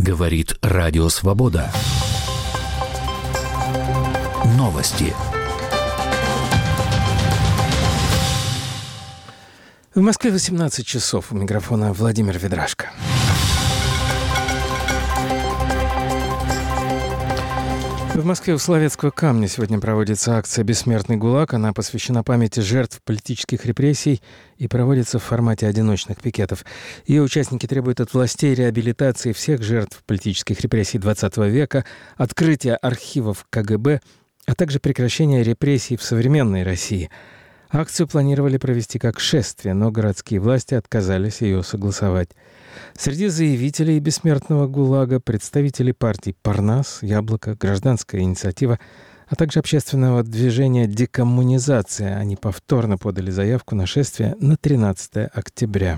Говорит Радио Свобода. Новости. В Москве 18 часов. У микрофона Владимир Ведрашко. В Москве у Соловецкого камня сегодня проводится акция «Бессмертный ГУЛАГ». Она посвящена памяти жертв политических репрессий и проводится в формате одиночных пикетов. Ее участники требуют от властей реабилитации всех жертв политических репрессий XX века, открытия архивов КГБ, а также прекращения репрессий в современной России. Акцию планировали провести как шествие, но городские власти отказались ее согласовать. Среди заявителей бессмертного ГУЛАГа представители партий «Парнас», «Яблоко», «Гражданская инициатива», а также общественного движения «Декоммунизация». Они повторно подали заявку на шествие на 13 октября.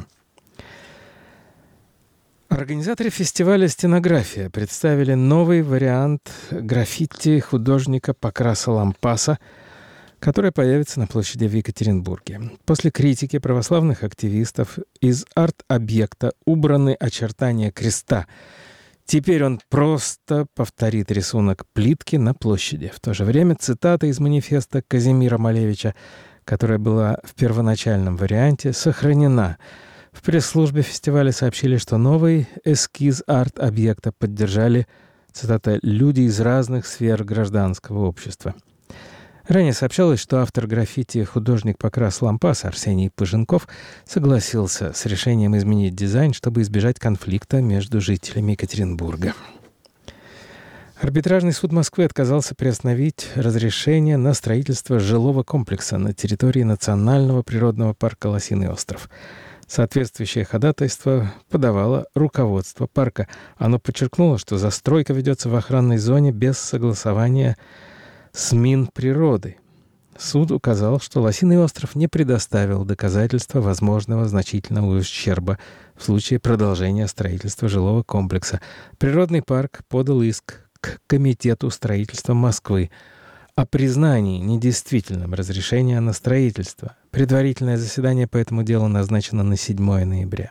Организаторы фестиваля «Стенография» представили новый вариант граффити художника Покраса Лампаса, которая появится на площади в Екатеринбурге. После критики православных активистов из арт-объекта убраны очертания креста. Теперь он просто повторит рисунок плитки на площади. В то же время цитата из манифеста Казимира Малевича, которая была в первоначальном варианте, сохранена. В пресс-службе фестиваля сообщили, что новый эскиз арт-объекта поддержали, цитата, «люди из разных сфер гражданского общества». Ранее сообщалось, что автор граффити художник Покрас Лампас Арсений Пыженков согласился с решением изменить дизайн, чтобы избежать конфликта между жителями Екатеринбурга. Арбитражный суд Москвы отказался приостановить разрешение на строительство жилого комплекса на территории Национального природного парка «Лосиный остров». Соответствующее ходатайство подавало руководство парка. Оно подчеркнуло, что застройка ведется в охранной зоне без согласования с Минприроды. Суд указал, что Лосиный остров не предоставил доказательства возможного значительного ущерба в случае продолжения строительства жилого комплекса. Природный парк подал иск к Комитету строительства Москвы о признании недействительным разрешения на строительство. Предварительное заседание по этому делу назначено на 7 ноября.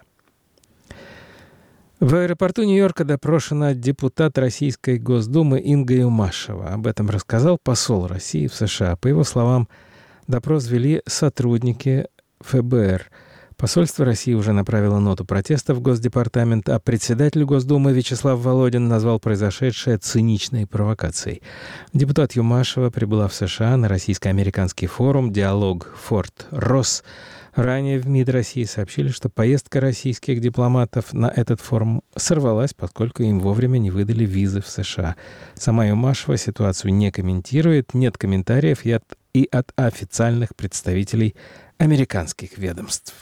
В аэропорту Нью-Йорка допрошена депутат Российской Госдумы Инга Юмашева. Об этом рассказал посол России в США. По его словам, допрос вели сотрудники ФБР. Посольство России уже направило ноту протеста в Госдепартамент, а председатель Госдумы Вячеслав Володин назвал произошедшее циничной провокацией. Депутат Юмашева прибыла в США на российско-американский форум «Диалог Форт Росс». Ранее в МИД России сообщили, что поездка российских дипломатов на этот форум сорвалась, поскольку им вовремя не выдали визы в США. Сама Юмашева ситуацию не комментирует, нет комментариев и от официальных представителей американских ведомств.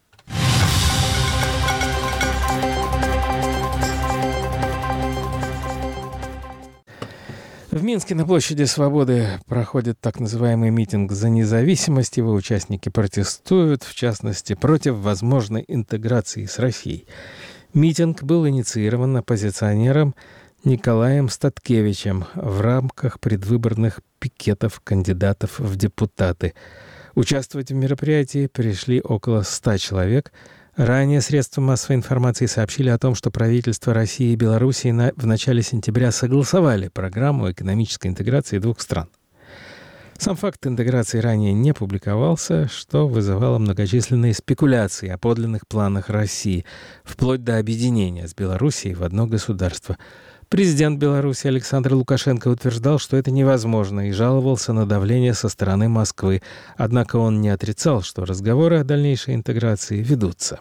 В Минске на площади Свободы проходит так называемый митинг за независимость. Его участники протестуют, в частности, против возможной интеграции с Россией. Митинг был инициирован оппозиционером Николаем Статкевичем в рамках предвыборных пикетов кандидатов в депутаты. Участвовать в мероприятии пришли около 100 человек. Ранее средства массовой информации сообщили о том, что правительства России и Белоруссии в начале сентября согласовали программу экономической интеграции двух стран. Сам факт интеграции ранее не публиковался, что вызывало многочисленные спекуляции о подлинных планах России, вплоть до объединения с Белоруссией в одно государство. Президент Беларуси Александр Лукашенко утверждал, что это невозможно, и жаловался на давление со стороны Москвы. Однако он не отрицал, что разговоры о дальнейшей интеграции ведутся.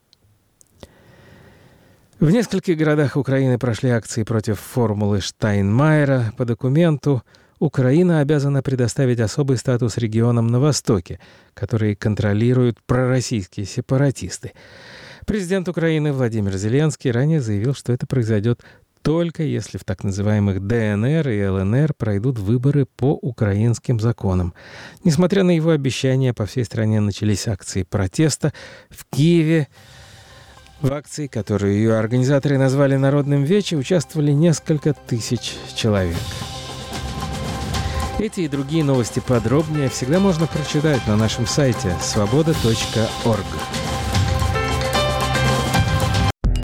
В нескольких городах Украины прошли акции против формулы Штайнмайера. По документу Украина обязана предоставить особый статус регионам на Востоке, которые контролируют пророссийские сепаратисты. Президент Украины Владимир Зеленский ранее заявил, что это произойдет только если в так называемых ДНР и ЛНР пройдут выборы по украинским законам. Несмотря на его обещания, по всей стране начались акции протеста. В Киеве в акции, которую ее организаторы назвали «Народным вече», участвовали несколько тысяч человек. Эти и другие новости подробнее всегда можно прочитать на нашем сайте svoboda.org.